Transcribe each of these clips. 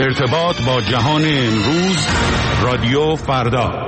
ارتباط با جهان امروز، رادیو فردا.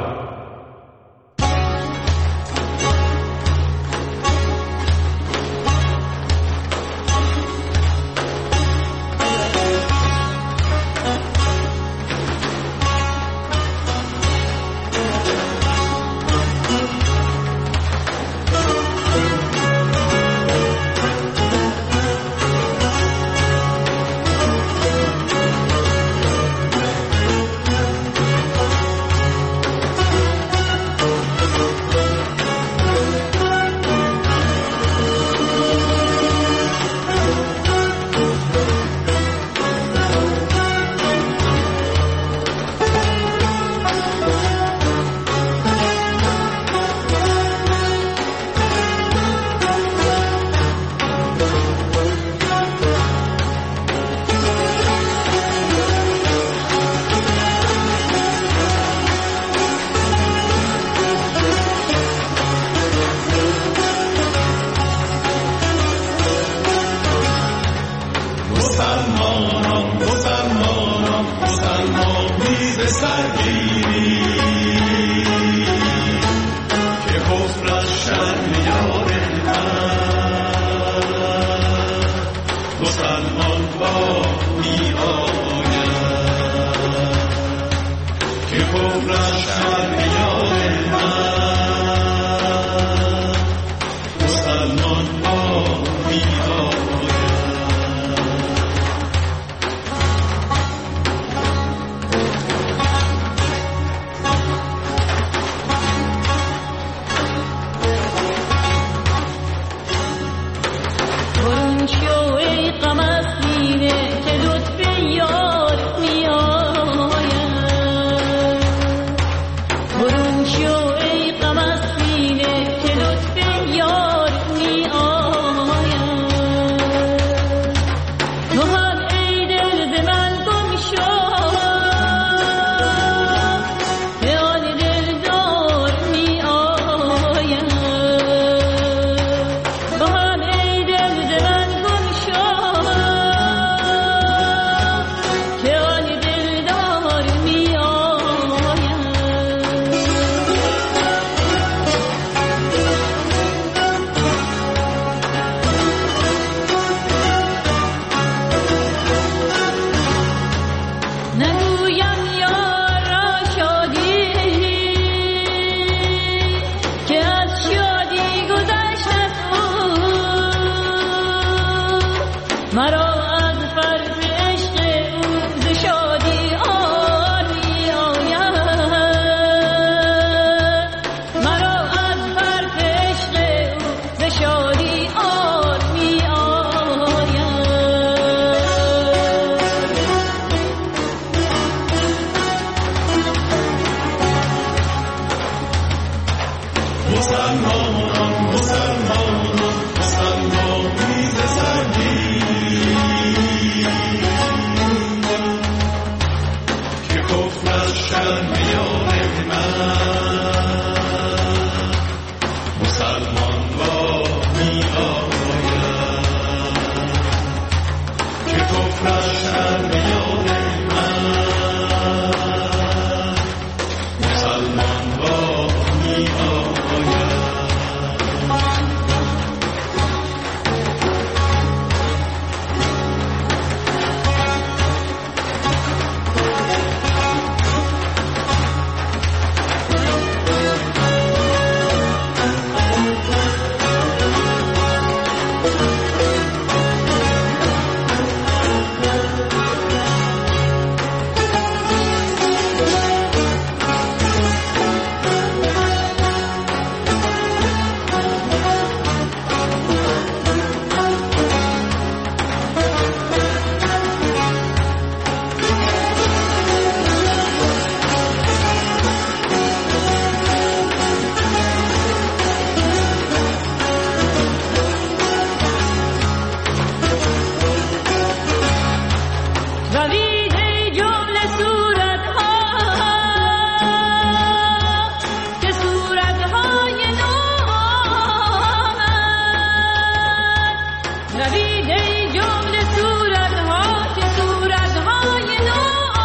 نوید ای جمله صورتها که صورتهای نو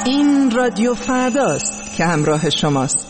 این رادیو فرداست که همراه شماست.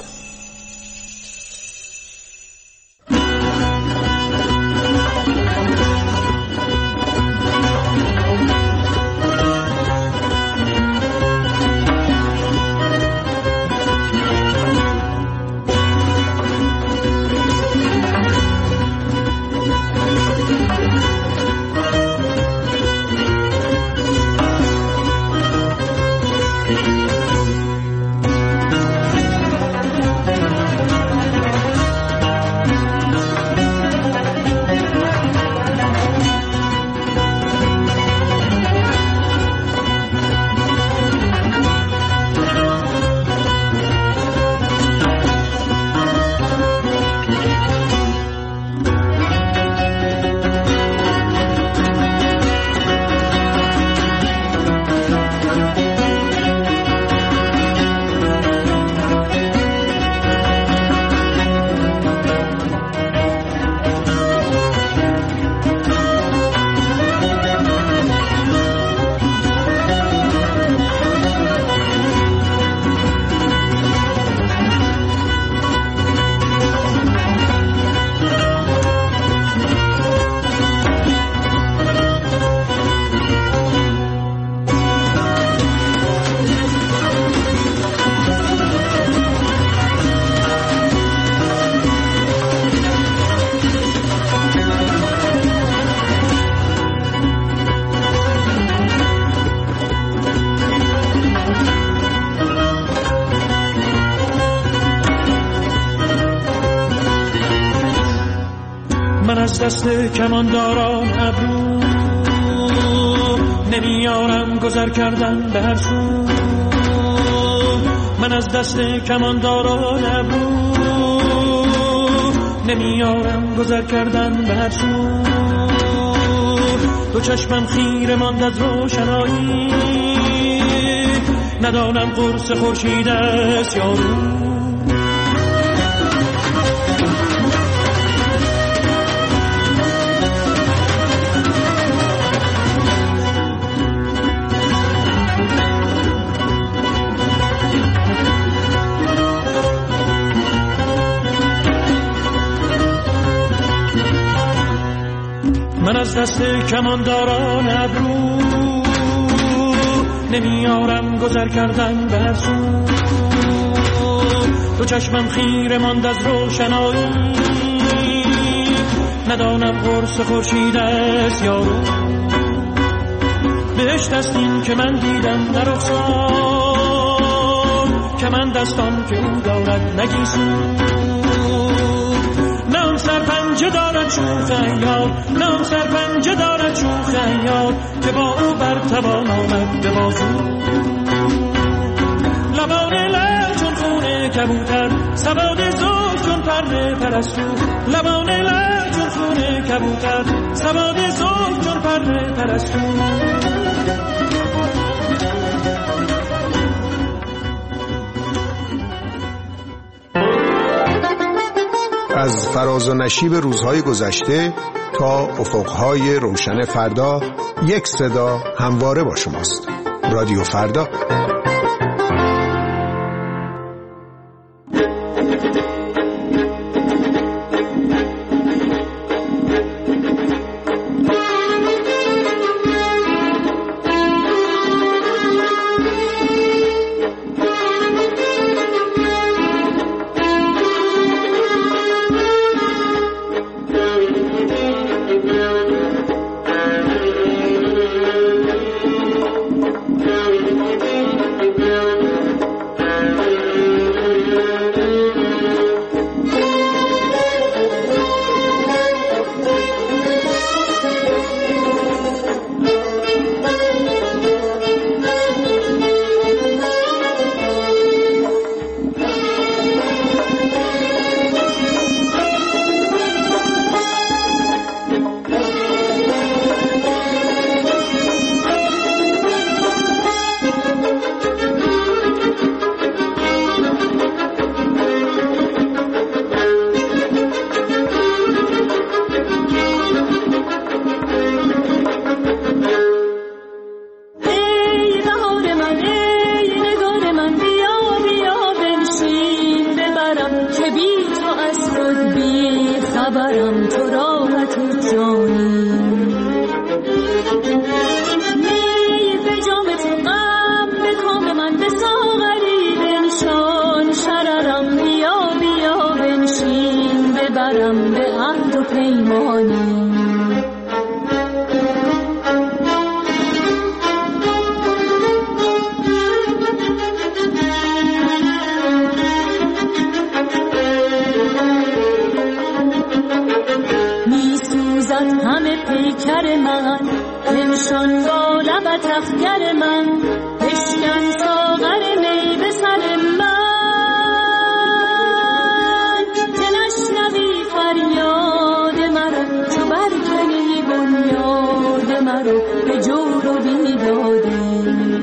من از دست کمانداران ابرو نمیارم گذر کردن به هر سو. من از دست کمانداران ابرو نمیارم گذر کردن به هر سو. دو چشمم خیره ماند از روشنایی، ندانم قرص خورشید است یا رو. من از دست کمانداران ابرو نمیارم گذر کردن به هر سو. دو چشمم خیره ماند از روشنایی، ندانم قرص خورشید است یا رو. بهشت است این که من دیدم در رخسار، که من دستان که او دارد نگیسون. نام سرپنجه دارد شوخ عیار، نام سرپنجه دارد شوخ عیار، که با او بر توان آمد به بازو. لبان لعل چون خون کبوتر، سواد زلف چون پر پرستو. لبان لعل چون خون کبوتر، سواد زلف چون پر پرستو. از فراز و نشیب روزهای گذشته تا افقهای روشن فردا، یک صدا همواره با شماست. رادیو فردا. بنشان با لبت اخگر من، بشکن ساغر می به سر من، که نشنوی فریاد مرا، چو برکنی بنیاد مرا به جور و بیدادی.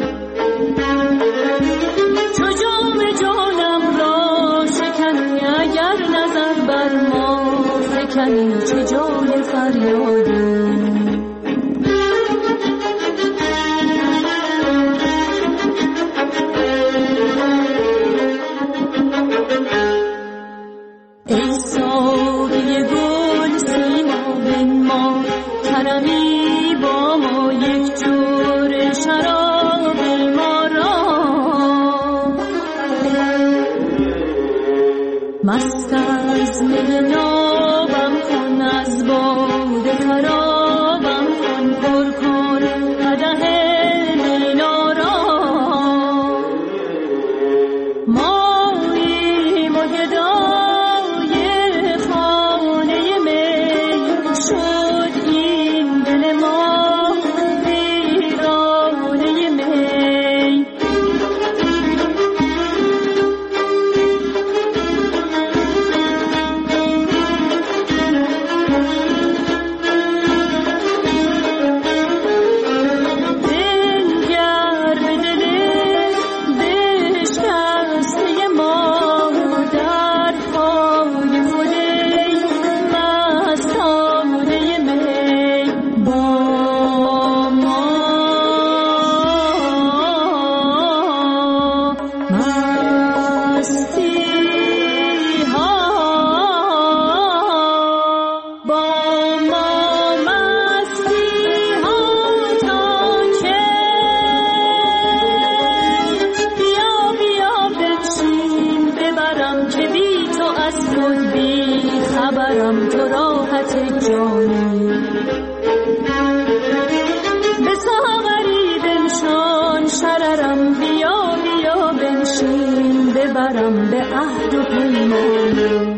چو جام جانم را شکنی، اگر نظر بر ما فکنی، چه جای فریادی. مست از می نابم کن، از باده خرابم کن، پر کن قدح مینا را. ماییم و گدای خانه می، شد این دل ما ویرانه می. خبرم تو راحت جانی، به ساغری بنشان شررم، بیا بیا بنشین ببرم به عهد و پیمانی.